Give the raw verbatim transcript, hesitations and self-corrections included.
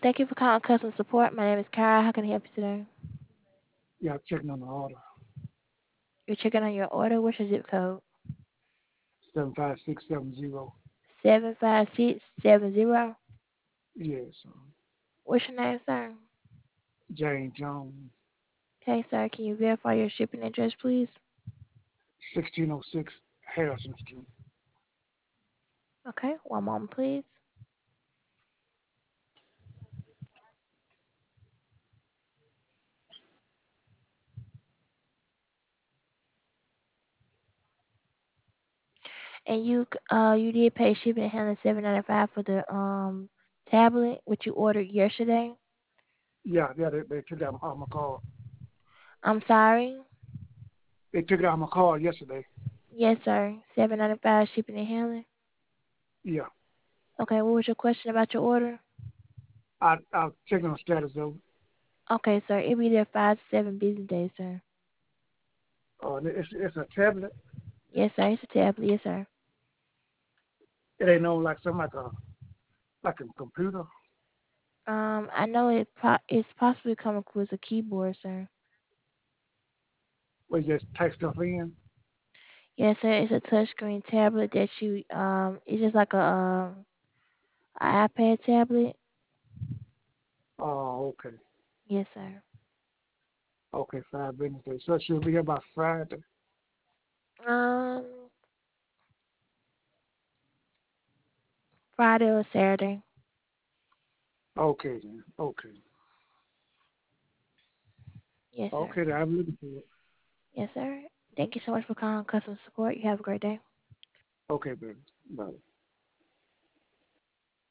Thank you for calling customer support. My name is Kara. How can I help you today? Yeah, checking on the order. You're checking on your order. What's your zip code? Seven five six seven zero. Seven five six seven zero. Yes. Um, What's your name, sir? James Jones. Okay, sir. Can you verify your shipping address, please? Sixteen oh six Harrison Street. Okay, one moment, please. And you uh you did pay shipping and handling seven ninety five for the um tablet which you ordered yesterday. Yeah, yeah, they, they took it out of my card. I'm sorry. They took it out of my card yesterday. Yes, sir. Seven ninety five shipping and handling. Yeah. Okay, what was your question about your order? I I'll check on the status of Okay, sir. It'll be there five to seven business days, sir. uh it's it's a tablet. Yes, sir. It's a tablet. Yes, sir. It ain't no like something like a like a computer. Um, I know it po- it's possibly coming with a keyboard, sir. Where you just type stuff in. Yes, sir. It's a touchscreen tablet that you um. It's just like a um a iPad tablet. Oh, okay. Yes, sir. Okay, five business days. So she'll be here by Friday. Um, Friday or Saturday. Okay then. Okay. Yes, sir. Okay, then I'm looking for it. Yes, sir. Thank you so much for calling customer support. You have a great day. Okay, baby. Bye.